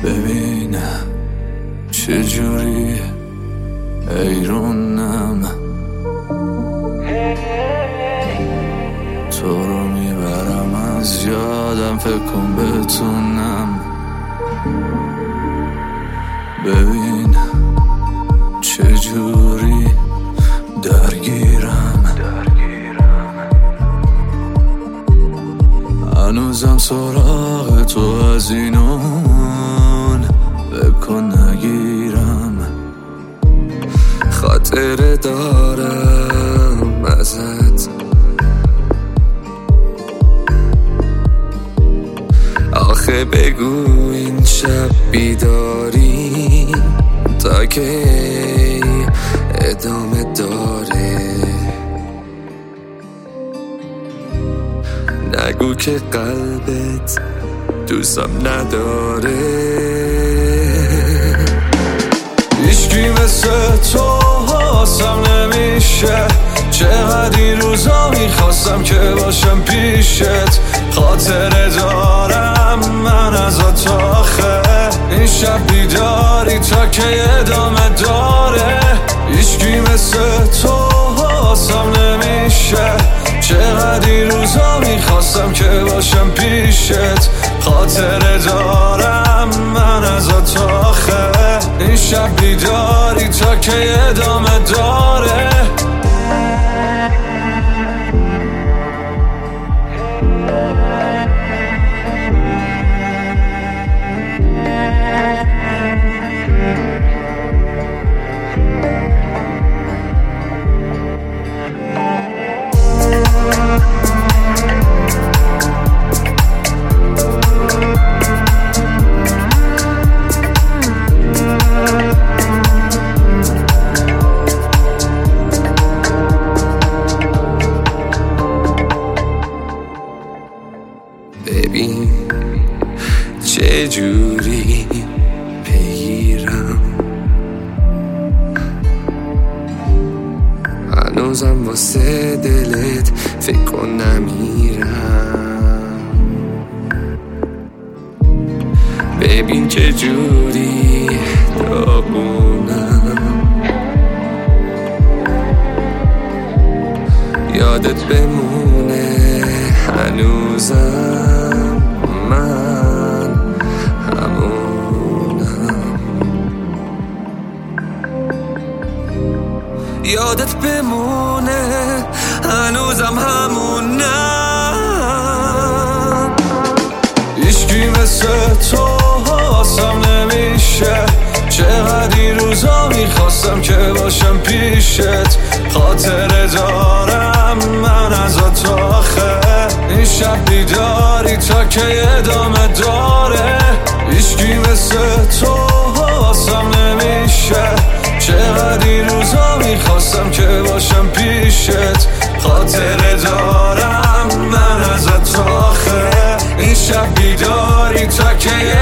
ببینم چجوری ایرونم تو رو میبرم از یادم، فکر کن بتونم ببینم چجوری درگیرم هنوزم سراغ تو از اینون بکن نگیرم، خاطره دارم ازت آخه بگو این شب بیداری تا که ادامه داره، نگو که قلبت دوستم نداره. هیچکی مثل تو حاسم نمیشه، چقدر این روزا میخواستم که باشم پیشت، خاطره دارم من ازت آخه این شب بیداری تا که ادامه داره. هیچکی مثل تو حاسم نمیشه، چقدر این روزا میخواستم که باشم پیشت، خاطره دارم من ازت آخه این شب بیداری تا که ادامه داره. ببین چجوری بگیرم، هنوزم واسه دلت فکر کن نمیرم. ببین چجوری داغونم، یادت بمونه هنوزم من همونم، یادت بمونه هنوزم همونم. هیچکی مثل تو حاسم نمیشه، چقدر این روزا میخواستم که باشم پیشت، خاطره دارم من ازت آخه این شب بیداری تا که ادامه داره. هیچکی مثل تو حاسم نمیشه، چقدر این روزا میخواستم که باشم پیشت، خاطره دارم من ازت آخه این شب بیداری تا که